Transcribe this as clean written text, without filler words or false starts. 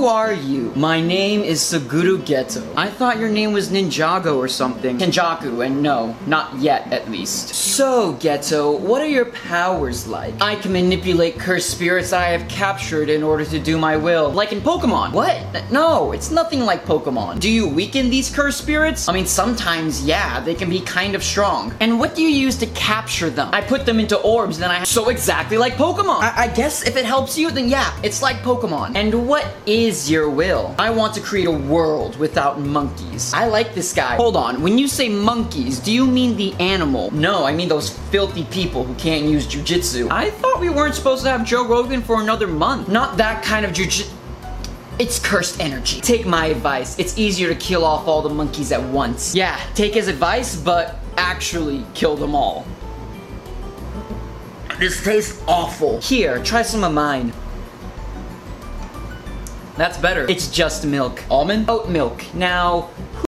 Who are you? My name is Suguru Geto. I thought your name was Ninjago or something. Kenjaku, and no, not yet at least. So, Geto, what are your powers like? I can manipulate cursed spirits I have captured in order to do my will. Like in Pokemon. What? No, it's nothing like Pokemon. Do you weaken these cursed spirits? I mean, sometimes, yeah, they can be kind of strong. And what do you use to capture them? I put them into orbs, then So exactly like Pokemon. I guess if it helps you, then yeah, it's like Pokemon. And what is your will? I want to create a world without monkeys. I like this guy. Hold on, when you say monkeys, do you mean the animal? No, I mean those filthy people who can't use jujitsu. I thought we weren't supposed to have Joe Rogan for another month. Not that kind of jujitsu. It's cursed energy. Take my advice. It's easier to kill off all the monkeys at once. Yeah, take his advice, but actually kill them all. This tastes awful. Here, try some of mine. That's better. It's just milk. Almond? Oat milk. Now,